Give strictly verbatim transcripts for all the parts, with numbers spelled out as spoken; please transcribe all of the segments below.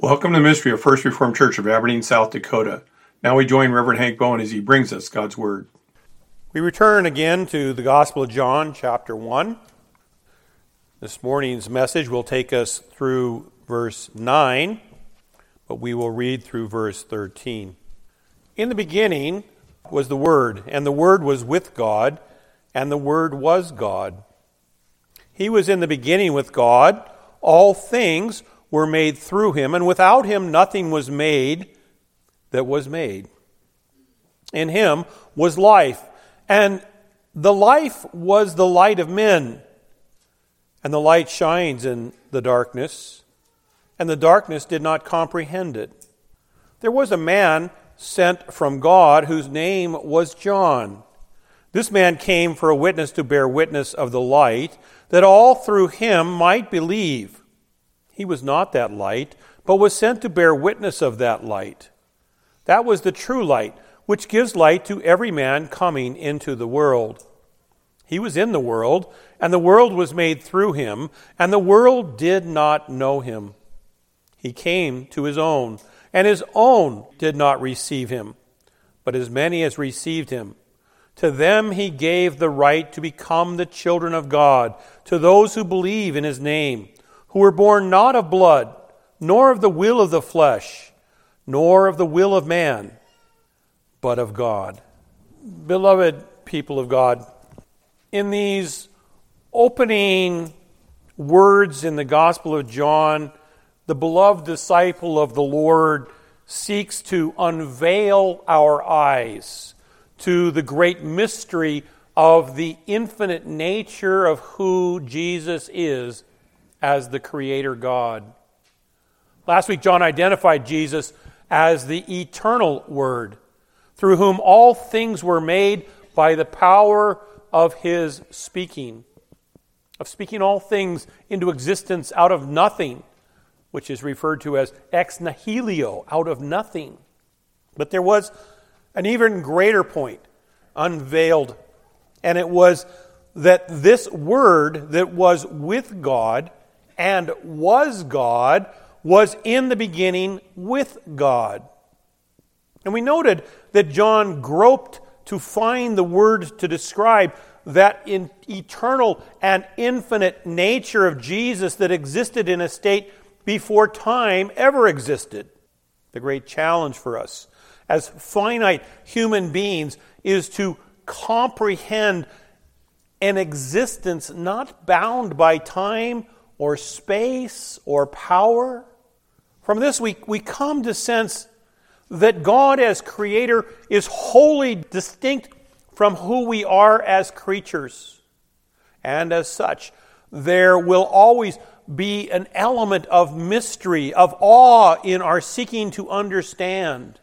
Welcome to the ministry of First Reformed Church of Aberdeen, South Dakota. Now we join Reverend Hank Bowen as he brings us God's Word. We return again to the Gospel of John, chapter one. This morning's message will take us through verse nine, but we will read through verse thirteen. In the beginning was the Word, and the Word was with God, and the Word was God. He was in the beginning with God. All things were made through him, and without him nothing was made that was made. In him was life, and the life was the light of men. And the light shines in the darkness, and the darkness did not comprehend it. There was a man sent from God whose name was John. This man came for a witness to bear witness of the light, that all through him might believe. He was not that light, but was sent to bear witness of that light. That was the true light, which gives light to every man coming into the world. He was in the world, and the world was made through him, and the world did not know him. He came to his own, and his own did not receive him. But as many as received him, to them he gave the right to become the children of God, to those who believe in his name, who were born not of blood, nor of the will of the flesh, nor of the will of man, but of God. Beloved people of God, in these opening words in the Gospel of John, the beloved disciple of the Lord seeks to unveil our eyes to the great mystery of the infinite nature of who Jesus is as the Creator God. Last week, John identified Jesus as the eternal Word, through whom all things were made by the power of his speaking, of speaking all things into existence out of nothing, which is referred to as ex nihilo, out of nothing. But there was an even greater point unveiled, and it was that this Word that was with God and was God was in the beginning with God. And we noted that John groped to find the words to describe that in eternal and infinite nature of Jesus that existed in a state before time ever existed. The great challenge for us as finite human beings is to comprehend an existence not bound by time or space or power. From this we, we come to sense that God as Creator is wholly distinct from who we are as creatures. And as such, there will always be an element of mystery, of awe in our seeking to understand,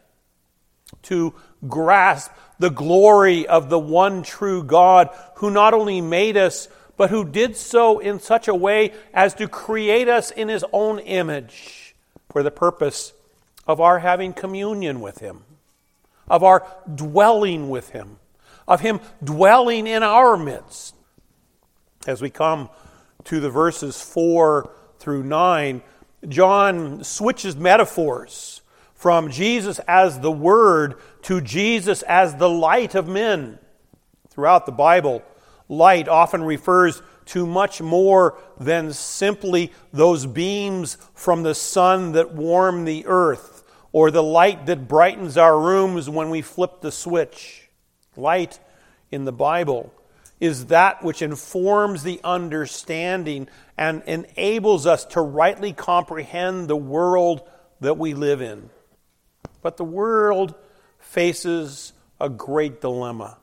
to grasp the glory of the one true God who not only made us, but who did so in such a way as to create us in his own image for the purpose of our having communion with him, of our dwelling with him, of him dwelling in our midst. As we come to the verses four through nine, John switches metaphors from Jesus as the Word to Jesus as the light of men. Throughout the Bible, light often refers to much more than simply those beams from the sun that warm the earth, or the light that brightens our rooms when we flip the switch. Light in the Bible is that which informs the understanding and enables us to rightly comprehend the world that we live in. But the world faces a great dilemma.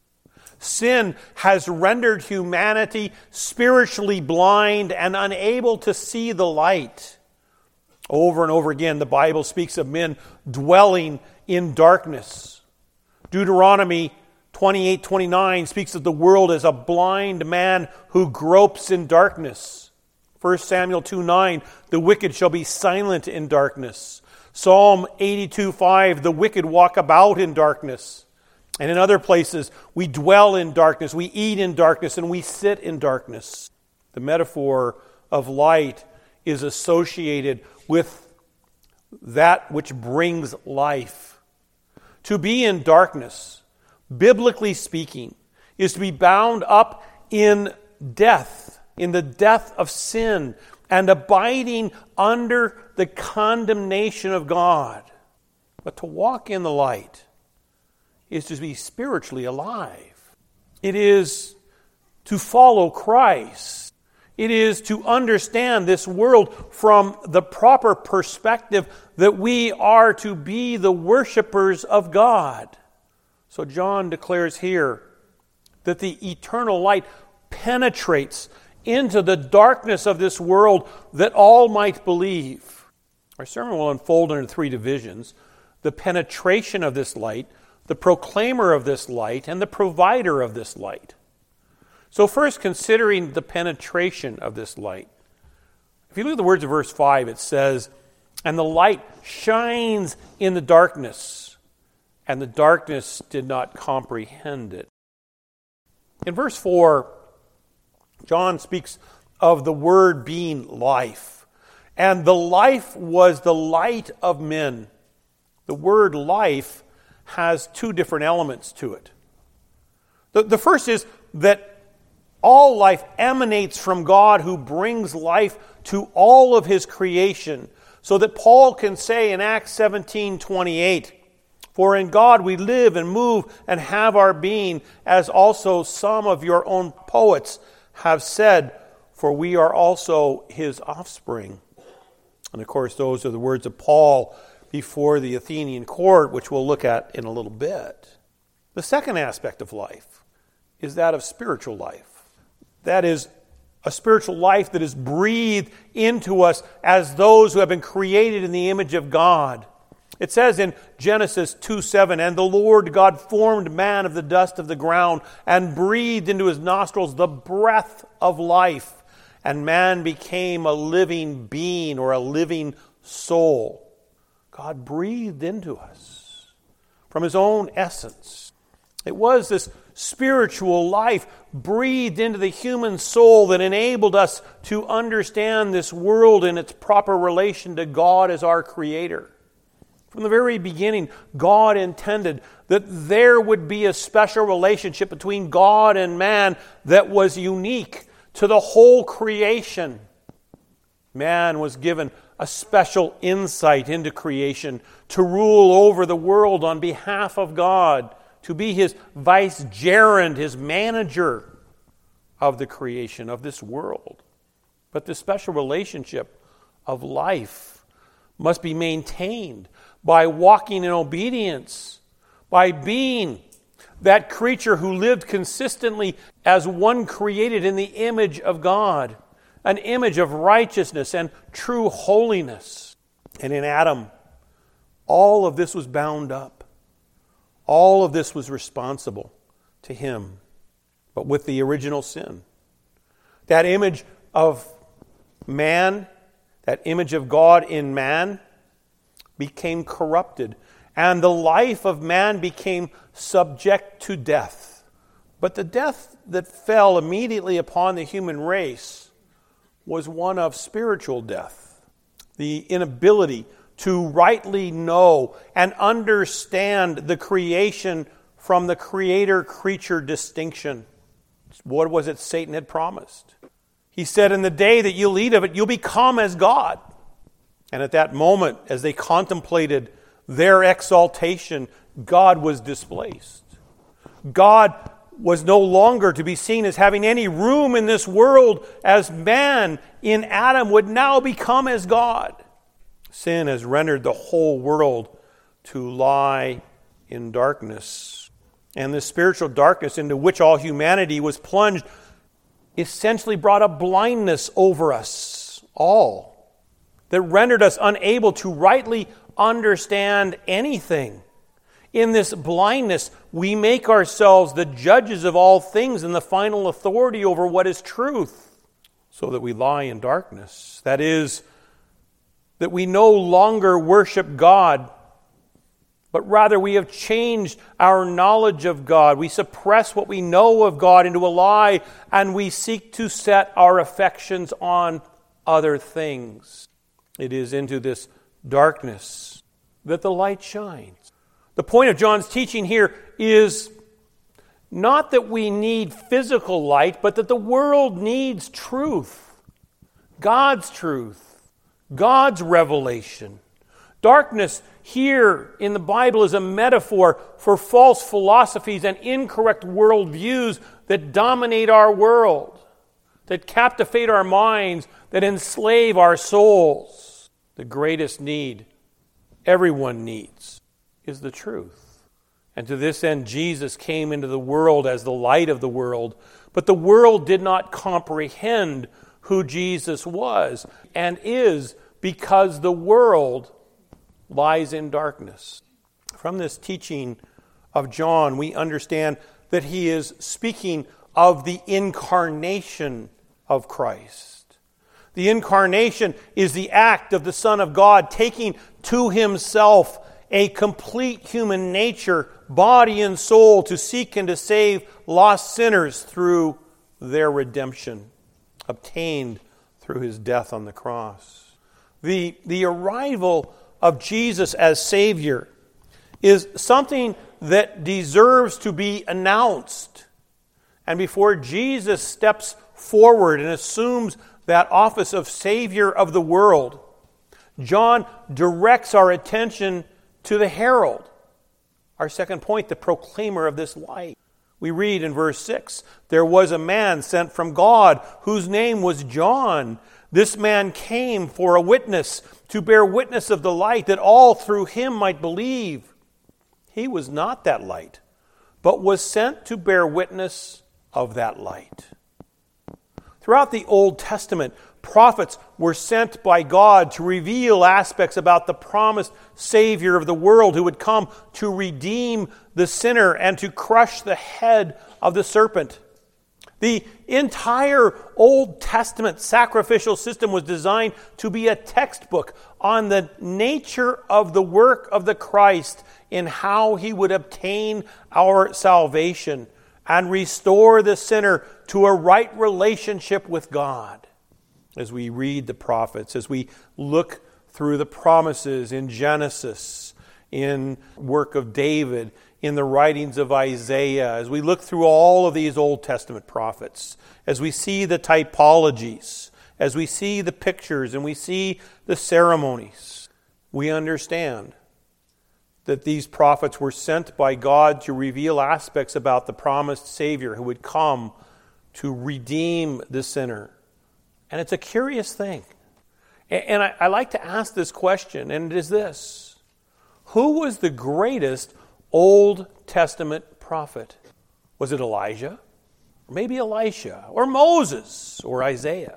Sin has rendered humanity spiritually blind and unable to see the light. Over and over again, the Bible speaks of men dwelling in darkness. Deuteronomy twenty-eight twenty-nine speaks of the world as a blind man who gropes in darkness. First Samuel two nine, the wicked shall be silent in darkness. Psalm eighty-two five, the wicked walk about in darkness. And in other places, we dwell in darkness, we eat in darkness, and we sit in darkness. The metaphor of light is associated with that which brings life. To be in darkness, biblically speaking, is to be bound up in death, in the death of sin, and abiding under the condemnation of God. But to walk in the light is to be spiritually alive. It is to follow Christ. It is to understand this world from the proper perspective that we are to be the worshipers of God. So John declares here that the eternal light penetrates into the darkness of this world that all might believe. Our sermon will unfold into three divisions: the penetration of this light, the proclaimer of this light, and the provider of this light. So first, considering the penetration of this light. If you look at the words of verse five, it says, "And the light shines in the darkness, and the darkness did not comprehend it." In verse four, John speaks of the Word being life. And the life was the light of men. The word life has two different elements to it. The, the first is that all life emanates from God, who brings life to all of His creation. So that Paul can say in Acts seventeen twenty-eight, "For in God we live and move and have our being, as also some of your own poets have said, for we are also His offspring." And of course, those are the words of Paul before the Athenian court, which we'll look at in a little bit. The second aspect of life is that of spiritual life. That is a spiritual life that is breathed into us as those who have been created in the image of God. It says in Genesis two seven, "And the Lord God formed man of the dust of the ground and breathed into his nostrils the breath of life. And man became a living being," or a living soul. God breathed into us from His own essence. It was this spiritual life breathed into the human soul that enabled us to understand this world in its proper relation to God as our Creator. From the very beginning, God intended that there would be a special relationship between God and man that was unique to the whole creation. Man was given a special insight into creation to rule over the world on behalf of God, to be His vicegerent, His manager of the creation of this world. But this special relationship of life must be maintained by walking in obedience, by being that creature who lived consistently as one created in the image of God, an image of righteousness and true holiness. And in Adam, all of this was bound up. All of this was responsible to him. But with the original sin, that image of man, that image of God in man, became corrupted, and the life of man became subject to death. But the death that fell immediately upon the human race was one of spiritual death. The inability to rightly know and understand the creation from the creator-creature distinction. What was it Satan had promised? He said, "In the day that you'll eat of it, you'll become as God." And at that moment, as they contemplated their exaltation, God was displaced. God was no longer to be seen as having any room in this world, as man in Adam would now become as God. Sin has rendered the whole world to lie in darkness. And this spiritual darkness into which all humanity was plunged essentially brought a blindness over us all that rendered us unable to rightly understand anything. In this blindness, we make ourselves the judges of all things and the final authority over what is truth, so that we lie in darkness. That is, that we no longer worship God, but rather we have changed our knowledge of God. We suppress what we know of God into a lie, and we seek to set our affections on other things. It is into this darkness that the light shines. The point of John's teaching here is not that we need physical light, but that the world needs truth. God's truth. God's revelation. Darkness here in the Bible is a metaphor for false philosophies and incorrect worldviews that dominate our world, that captivate our minds, that enslave our souls. The greatest need everyone needs is the truth. And to this end, Jesus came into the world as the light of the world, but the world did not comprehend who Jesus was and is because the world lies in darkness. From this teaching of John, we understand that he is speaking of the incarnation of Christ. The incarnation is the act of the Son of God taking to himself a complete human nature, body and soul, to seek and to save lost sinners through their redemption, obtained through his death on the cross. The, the arrival of Jesus as Savior is something that deserves to be announced. And before Jesus steps forward and assumes that office of Savior of the world, John directs our attention to the herald. Our second point, the proclaimer of this light. We read in verse six, "There was a man sent from God whose name was John. This man came for a witness, to bear witness of the light, that all through him might believe. He was not that light, but was sent to bear witness of that light." Throughout the Old Testament, prophets were sent by God to reveal aspects about the promised Savior of the world who would come to redeem the sinner and to crush the head of the serpent. The entire Old Testament sacrificial system was designed to be a textbook on the nature of the work of the Christ in how he would obtain our salvation and restore the sinner to a right relationship with God. As we read the prophets, as we look through the promises in Genesis, in work of David, in the writings of Isaiah, as we look through all of these Old Testament prophets, as we see the typologies, as we see the pictures and we see the ceremonies, we understand that these prophets were sent by God to reveal aspects about the promised Savior who would come to redeem the sinner. And it's a curious thing. And I, I like to ask this question, and it is this: who was the greatest Old Testament prophet? Was it Elijah? Or maybe Elisha? Or Moses? Or Isaiah?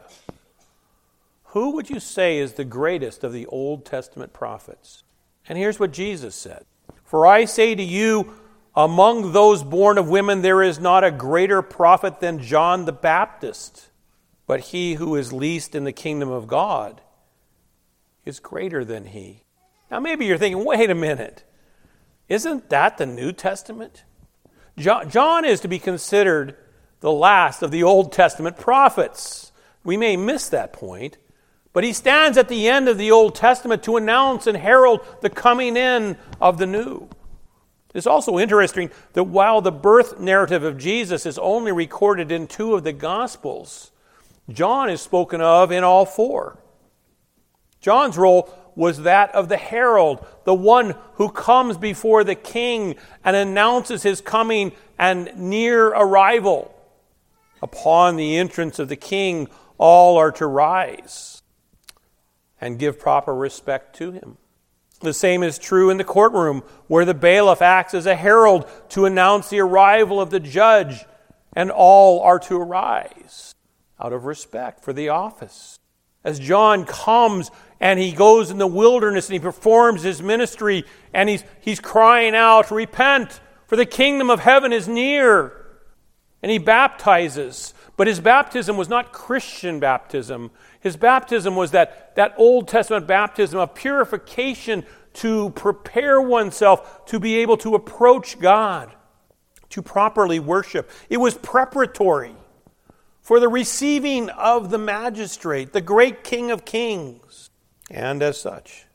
Who would you say is the greatest of the Old Testament prophets? And here's what Jesus said: "For I say to you, among those born of women there is not a greater prophet than John the Baptist. But he who is least in the kingdom of God is greater than he." Now maybe you're thinking, wait a minute. Isn't that the New Testament? John, John is to be considered the last of the Old Testament prophets. We may miss that point, but he stands at the end of the Old Testament to announce and herald the coming in of the New. It's also interesting that while the birth narrative of Jesus is only recorded in two of the Gospels, John is spoken of in all four. John's role was that of the herald, the one who comes before the king and announces his coming and near arrival. Upon the entrance of the king, all are to rise and give proper respect to him. The same is true in the courtroom, where the bailiff acts as a herald to announce the arrival of the judge, and all are to arise out of respect for the office. As John comes and he goes in the wilderness and he performs his ministry, and he's, he's crying out, "Repent, for the kingdom of heaven is near." And he baptizes. But his baptism was not Christian baptism. His baptism was that, that Old Testament baptism of purification to prepare oneself to be able to approach God, to properly worship. It was preparatory for the receiving of the magistrate, the great King of Kings. And as such,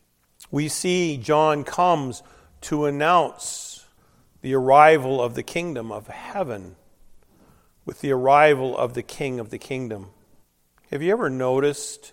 we see John comes to announce the arrival of the kingdom of heaven with the arrival of the King of the kingdom. Have you ever noticed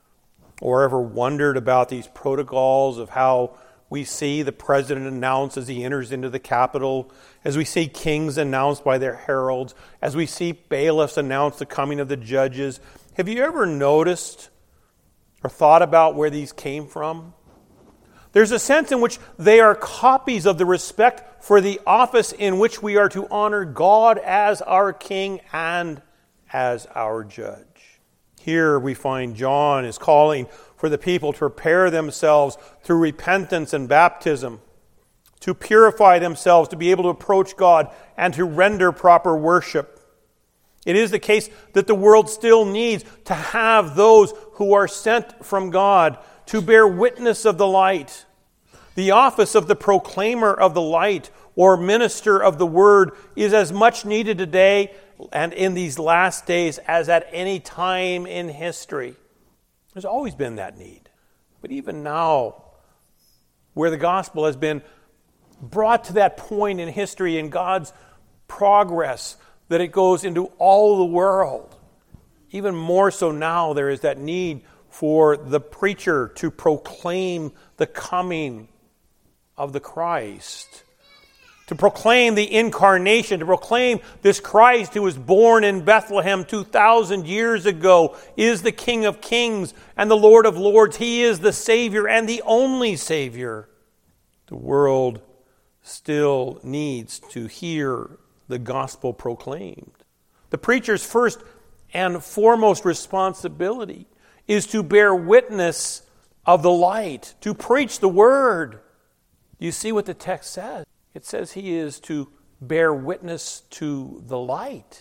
or ever wondered about these protocols of how we see the president announced as he enters into the Capitol, as we see kings announced by their heralds, as we see bailiffs announce the coming of the judges? Have you ever noticed or thought about where these came from? There's a sense in which they are copies of the respect for the office in which we are to honor God as our king and as our judge. Here we find John is calling for the people to prepare themselves through repentance and baptism, to purify themselves, to be able to approach God and to render proper worship. It is the case that the world still needs to have those who are sent from God to bear witness of the light. The office of the proclaimer of the light or minister of the word is as much needed today and in these last days as at any time in history. There's always been that need. But even now, where the gospel has been brought to that point in history in God's progress that it goes into all the world, even more so now there is that need for the preacher to proclaim the coming of the Christ, to proclaim the incarnation, to proclaim this Christ who was born in Bethlehem two thousand years ago is the King of Kings and the Lord of Lords. He is the Savior and the only Savior. The world still needs to hear the gospel proclaimed. The preacher's first and foremost responsibility is to bear witness of the light, to preach the word. You see what the text says? It says he is to bear witness to the light.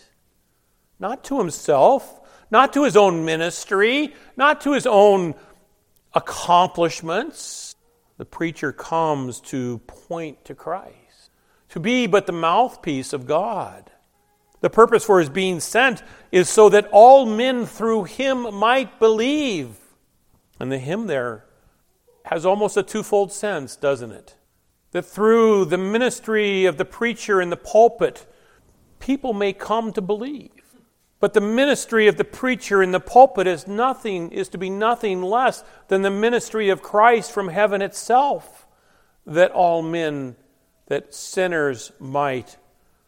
Not to himself, not to his own ministry, not to his own accomplishments. The preacher comes to point to Christ, to be but the mouthpiece of God. The purpose for his being sent is so that all men through him might believe. And the him there has almost a twofold sense, doesn't it? That through the ministry of the preacher in the pulpit, people may come to believe. But the ministry of the preacher in the pulpit is nothing, is to be nothing less than the ministry of Christ from heaven itself, that all men, that sinners might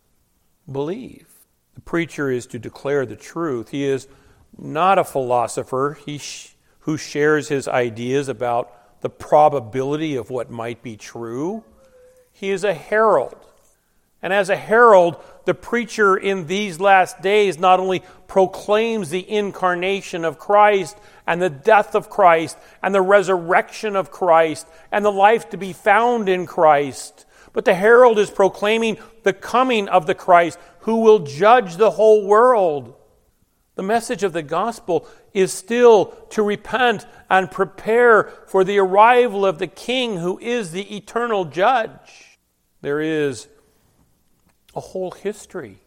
believe. The preacher is to declare the truth. He is not a philosopher he sh- who shares his ideas about the probability of what might be true. He is a herald. And as a herald, the preacher in these last days not only proclaims the incarnation of Christ and the death of Christ and the resurrection of Christ and the life to be found in Christ, but the herald is proclaiming the coming of the Christ who will judge the whole world. The message of the gospel is still to repent and prepare for the arrival of the King who is the eternal judge. There is a whole history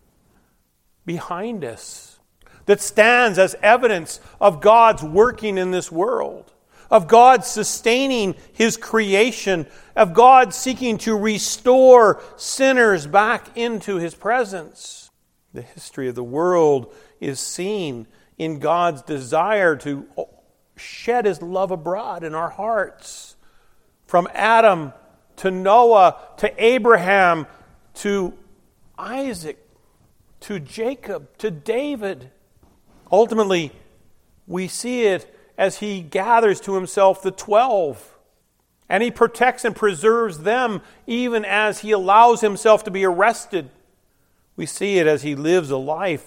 behind us that stands as evidence of God's working in this world, of God sustaining His creation, of God seeking to restore sinners back into His presence. The history of the world is seen in God's desire to shed His love abroad in our hearts. From Adam to Noah, to Abraham, to Isaac, to Jacob, to David. Ultimately, we see it as He gathers to Himself the twelve. And He protects and preserves them even as He allows Himself to be arrested. We see it as He lives a life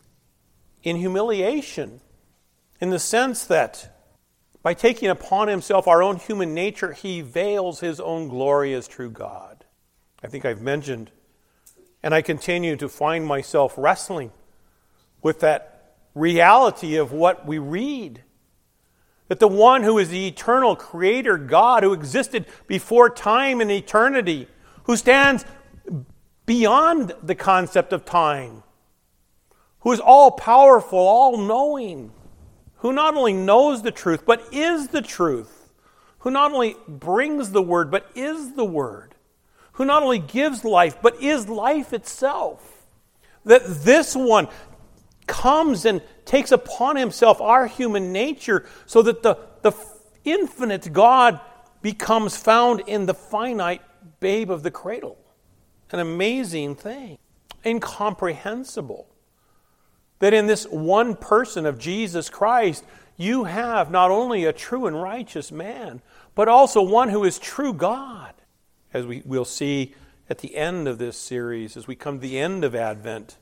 in humiliation, in the sense that by taking upon Himself our own human nature, He veils His own glory as true God. I think I've mentioned, and I continue to find myself wrestling with that reality of what we read. That the one who is the eternal creator God, who existed before time and eternity, who stands beyond the concept of time, who is all-powerful, all-knowing, who not only knows the truth, but is the truth, who not only brings the Word, but is the Word, who not only gives life, but is life itself. That this one comes and takes upon himself our human nature so that the, the infinite God becomes found in the finite babe of the cradle. An amazing thing. Incomprehensible. That in this one person of Jesus Christ, you have not only a true and righteous man, but also one who is true God. As we will see at the end of this series, as we come to the end of Advent,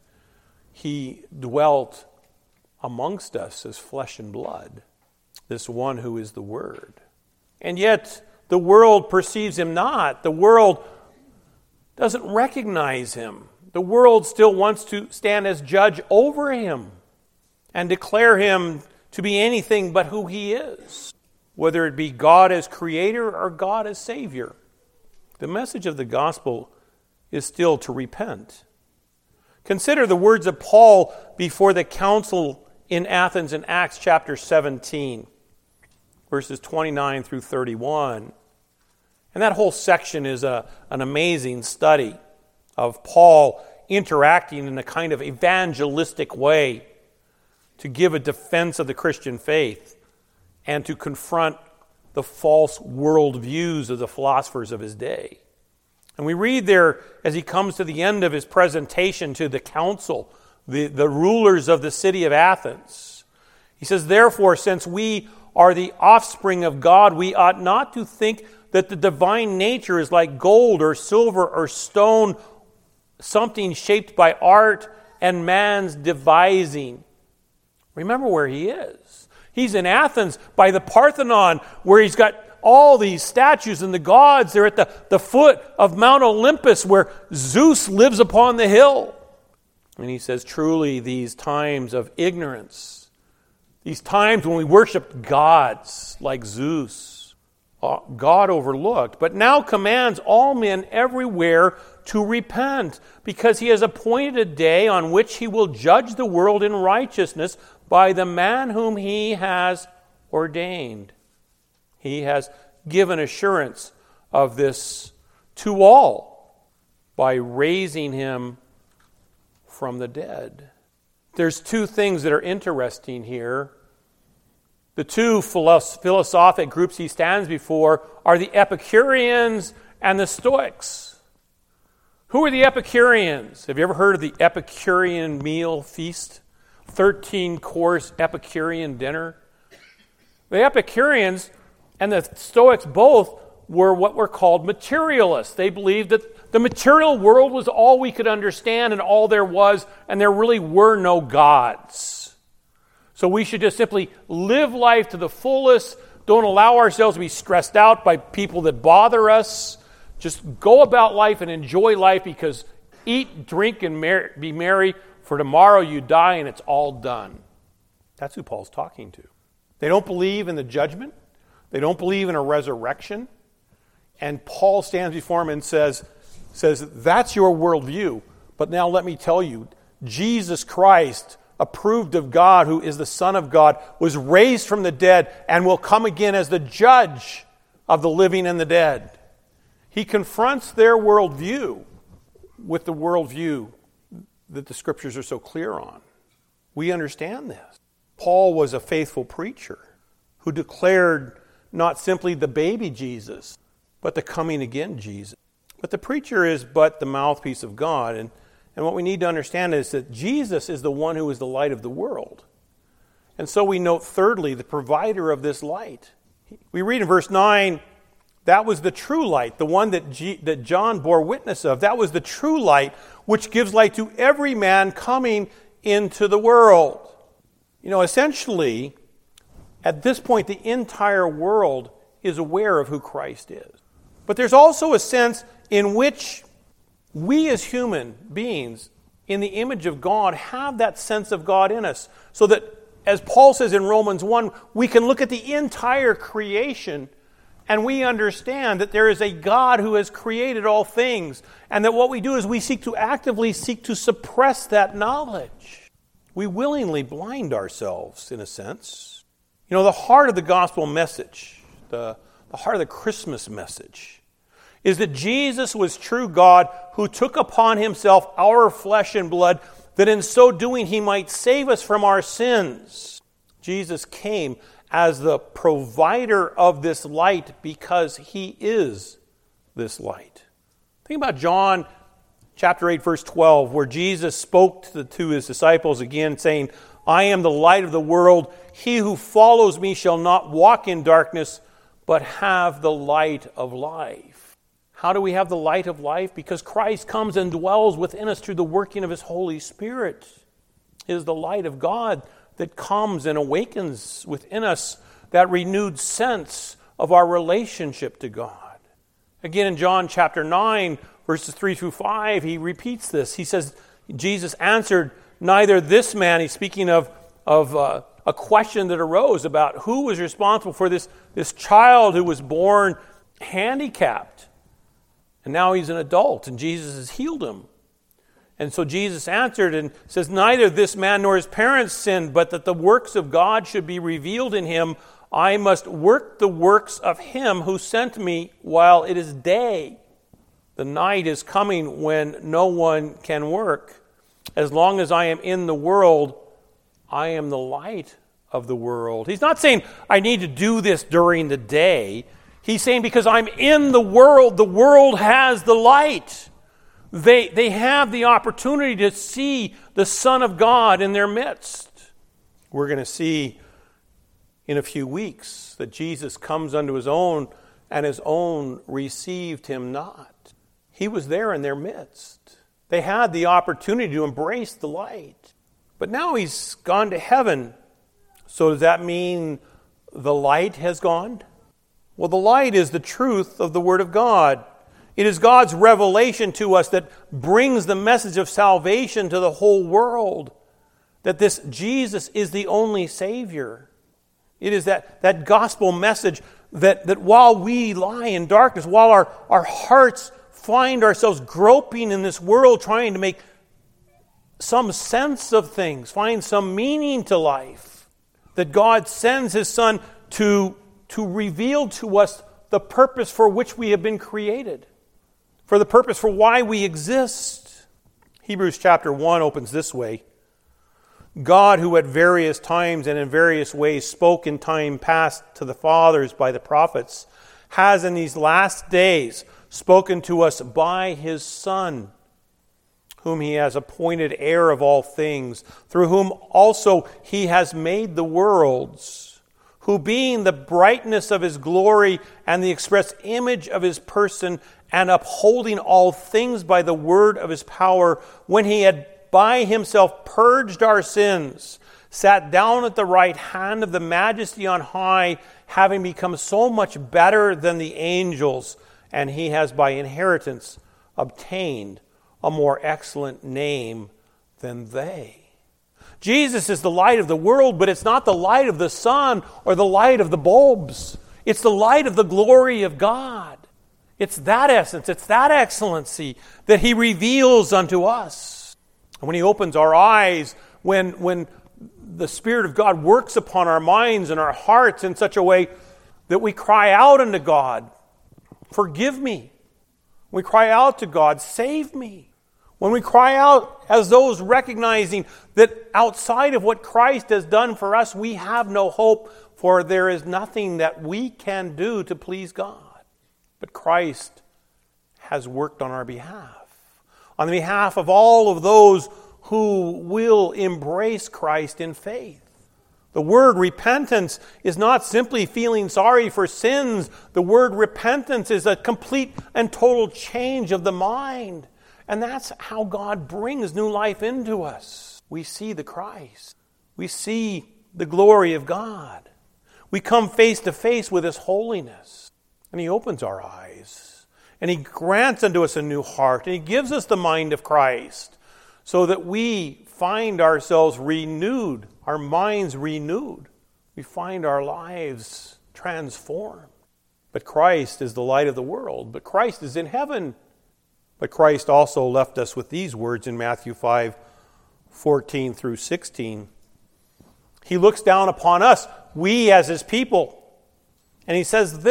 he dwelt amongst us as flesh and blood, this one who is the Word. And yet the world perceives him not. The world doesn't recognize him. The world still wants to stand as judge over him and declare him to be anything but who he is, whether it be God as creator or God as Savior. The message of the gospel is still to repent. Consider the words of Paul before the council in Athens in Acts chapter seventeen, verses twenty-nine through thirty-one. And that whole section is a, an amazing study of Paul interacting in a kind of evangelistic way to give a defense of the Christian faith and to confront the false worldviews of the philosophers of his day. And we read there, as he comes to the end of his presentation to the council, the, the rulers of the city of Athens, he says, "Therefore, since we are the offspring of God, we ought not to think that the divine nature is like gold or silver or stone, something shaped by art and man's devising." Remember where he is. He's in Athens by the Parthenon, where he's got all these statues and the gods. They're at the, the foot of Mount Olympus, where Zeus lives upon the hill. And he says, truly, these times of ignorance, these times when we worshiped gods like Zeus, God overlooked, but now commands all men everywhere to repent, because he has appointed a day on which he will judge the world in righteousness by the man whom he has ordained. He has given assurance of this to all by raising him from the dead. There's two things that are interesting here. The two philosophic groups he stands before are the Epicureans and the Stoics. Who are the Epicureans? Have you ever heard of the Epicurean meal feast? thirteen-course Epicurean dinner? The Epicureans and the Stoics both were what were called materialists. They believed that the material world was all we could understand and all there was, and there really were no gods. So we should just simply live life to the fullest, don't allow ourselves to be stressed out by people that bother us. Just go about life and enjoy life, because eat, drink, and mer- be merry, for tomorrow you die and it's all done. That's who Paul's talking to. They don't believe in the judgment. They don't believe in a resurrection. And Paul stands before him and says, says, that's your worldview. But now let me tell you, Jesus Christ, approved of God, who is the Son of God, was raised from the dead and will come again as the judge of the living and the dead. He confronts their worldview with the worldview that the Scriptures are so clear on. We understand this. Paul was a faithful preacher who declared not simply the baby Jesus, but the coming again Jesus. But the preacher is but the mouthpiece of God. And, and what we need to understand is that Jesus is the one who is the light of the world. And so we note, thirdly, the provider of this light. We read in verse nine, that was the true light, the one that, G, that John bore witness of. That was the true light, which gives light to every man coming into the world. You know, essentially, at this point, the entire world is aware of who Christ is. But there's also a sense in which we as human beings, in the image of God, have that sense of God in us. So that, as Paul says in Romans one, we can look at the entire creation and we understand that there is a God who has created all things, and that what we do is we seek to actively seek to suppress that knowledge. We willingly blind ourselves, in a sense. You know, the heart of the gospel message, the, the heart of the Christmas message, is that Jesus was true God who took upon himself our flesh and blood, that in so doing he might save us from our sins. Jesus came as the provider of this light because he is this light. Think about John chapter eight, verse twelve, where Jesus spoke to, the, to his disciples again, saying, I am the light of the world. He who follows me shall not walk in darkness, but have the light of life. How do we have the light of life? Because Christ comes and dwells within us through the working of his Holy Spirit. It is the light of God that comes and awakens within us that renewed sense of our relationship to God. Again, in John chapter nine, verses three through five, he repeats this. He says, Jesus answered, neither this man, he's speaking of, of uh, a question that arose about who was responsible for this, this child who was born handicapped. And now he's an adult, and Jesus has healed him. And so Jesus answered and says, neither this man nor his parents sinned, but that the works of God should be revealed in him. I must work the works of him who sent me while it is day. The night is coming when no one can work. As long as I am in the world, I am the light of the world. He's not saying I need to do this during the day. He's saying because I'm in the world, the world has the light. They, they have the opportunity to see the Son of God in their midst. We're going to see in a few weeks that Jesus comes unto his own, and his own received him not. He was there in their midst. They had the opportunity to embrace the light. But now he's gone to heaven. So does that mean the light has gone? Well, the light is the truth of the Word of God. It is God's revelation to us that brings the message of salvation to the whole world. That this Jesus is the only Savior. It is that, that gospel message that, that while we lie in darkness, while our, our hearts find ourselves groping in this world, trying to make some sense of things, find some meaning to life, that God sends his Son to, to reveal to us the purpose for which we have been created, for the purpose for why we exist. Hebrews chapter one opens this way. God, who at various times and in various ways spoke in time past to the fathers by the prophets, has in these last days spoken to us by his Son, whom he has appointed heir of all things, through whom also he has made the worlds, who being the brightness of his glory and the express image of his person, and upholding all things by the word of his power, when he had by himself purged our sins, sat down at the right hand of the Majesty on high, having become so much better than the angels, and he has by inheritance obtained a more excellent name than they. Jesus is the light of the world, but it's not the light of the sun or the light of the bulbs. It's the light of the glory of God. It's that essence, it's that excellency that he reveals unto us. And when he opens our eyes, when, when the Spirit of God works upon our minds and our hearts in such a way that we cry out unto God, forgive me. We cry out to God, save me. When we cry out as those recognizing that outside of what Christ has done for us, we have no hope, for there is nothing that we can do to please God. But Christ has worked on our behalf. On the behalf of all of those who will embrace Christ in faith. The word repentance is not simply feeling sorry for sins. The word repentance is a complete and total change of the mind. And that's how God brings new life into us. We see the Christ. We see the glory of God. We come face to face with his holiness. And he opens our eyes. And he grants unto us a new heart. And he gives us the mind of Christ so that we find ourselves renewed, our minds renewed. We find our lives transformed. But Christ is the light of the world. But Christ is in heaven. But Christ also left us with these words in Matthew five, fourteen through sixteen. He looks down upon us, we as his people. And he says this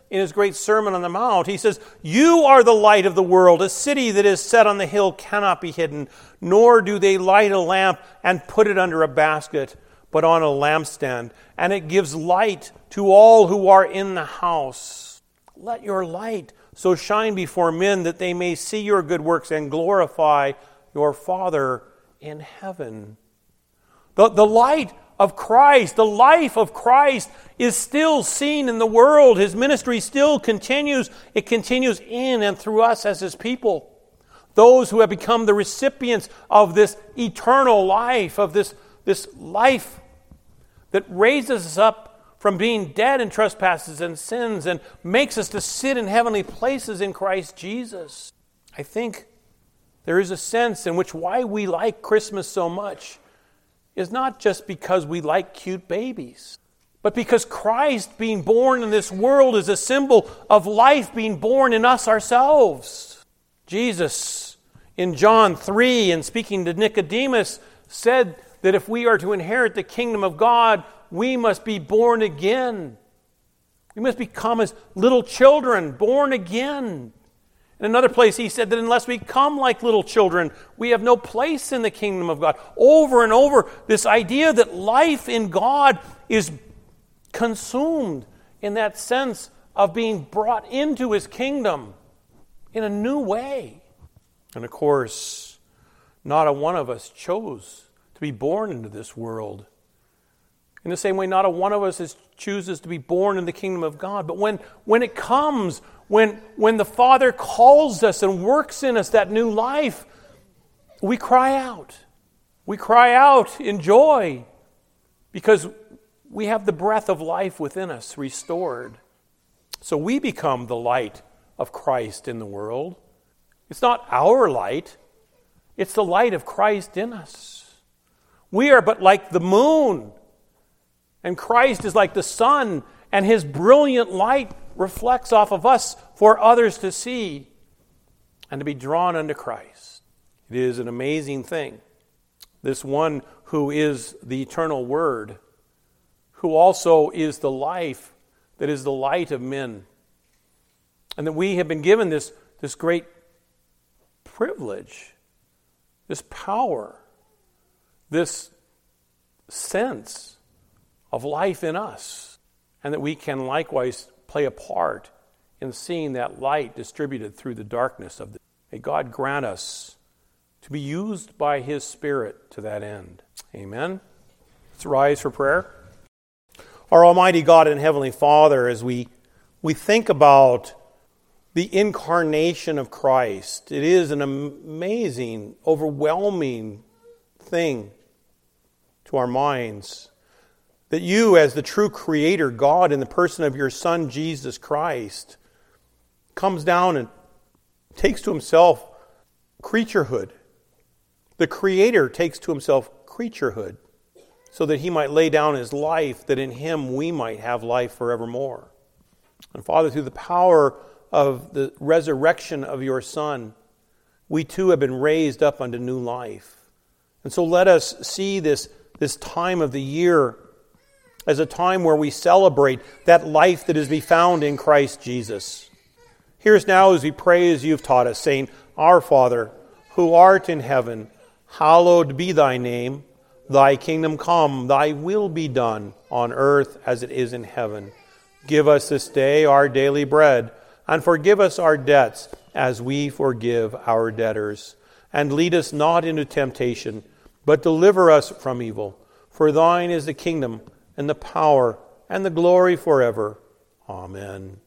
in his great Sermon on the Mount. He says, "You are the light of the world. A city that is set on the hill cannot be hidden, nor do they light a lamp and put it under a basket, but on a lampstand, and it gives light to all who are in the house. Let your light so shine before men that they may see your good works and glorify your Father in heaven." The, the light of Christ, the life of Christ is still seen in the world. His ministry still continues. It continues in and through us as His people. Those who have become the recipients of this eternal life, of this, this life that raises us up from being dead in trespasses and sins and makes us to sit in heavenly places in Christ Jesus. I think there is a sense in which why we like Christmas so much is not just because we like cute babies, but because Christ being born in this world is a symbol of life being born in us ourselves. Jesus, in John three, and speaking to Nicodemus, said that if we are to inherit the kingdom of God, we must be born again. We must become as little children, born again. In another place, he said that unless we come like little children, we have no place in the kingdom of God. Over and over, this idea that life in God is consumed in that sense of being brought into His kingdom in a new way. And of course, not a one of us chose to be born into this world. In the same way, not a one of us is, chooses to be born in the kingdom of God. But when, when it comes, when, when the Father calls us and works in us that new life, we cry out. We cry out in joy because we have the breath of life within us restored. So we become the light of Christ in the world. It's not our light. It's the light of Christ in us. We are but like the moon, and Christ is like the sun, and His brilliant light reflects off of us for others to see and to be drawn unto Christ. It is an amazing thing. This one who is the eternal Word, who also is the life that is the light of men, and that we have been given this, this great privilege, this power, this sense of life in us, and that we can likewise play a part in seeing that light distributed through the darkness of the. May God grant us to be used by His Spirit to that end. Amen. Let's rise for prayer. Our Almighty God and Heavenly Father, as we, we think about the incarnation of Christ, it is an amazing, overwhelming thing to our minds that you, as the true Creator, God, in the person of your Son, Jesus Christ, comes down and takes to Himself creaturehood. The Creator takes to Himself creaturehood so that He might lay down His life, that in Him we might have life forevermore. And Father, through the power of the resurrection of your Son, we too have been raised up unto new life. And so let us see this, this time of the year as a time where we celebrate that life that is to be found in Christ Jesus. Hear us now as we pray as you've taught us, saying, Our Father, who art in heaven, hallowed be thy name. Thy kingdom come, thy will be done on earth as it is in heaven. Give us this day our daily bread, and forgive us our debts as we forgive our debtors. And lead us not into temptation, but deliver us from evil. For thine is the kingdom, and the power, and the glory forever. Amen.